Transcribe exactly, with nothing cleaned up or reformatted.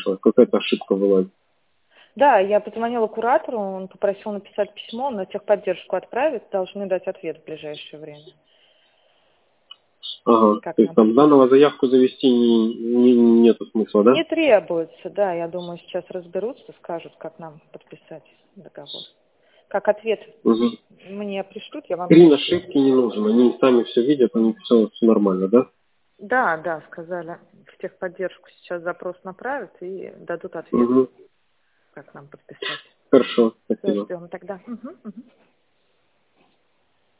вышло? Какая-то ошибка вылазит. Да, я позвонила куратору, он попросил написать письмо, на техподдержку отправить, должны дать ответ в ближайшее время. Ага, Как то есть нам там заново заявку завести не, не, нету смысла, да? Не требуется, да, я думаю, сейчас разберутся, скажут, как нам подписать договор. Как ответ Угу. мне пришлют, я вам Скрин пришлю. ошибки не нужен, они сами все видят, они все, все нормально, да? Да, да, сказали, в техподдержку сейчас запрос направят и дадут ответ, Угу. как нам подписать. Хорошо, Все, спасибо. ждем тогда. Мгм, мгм.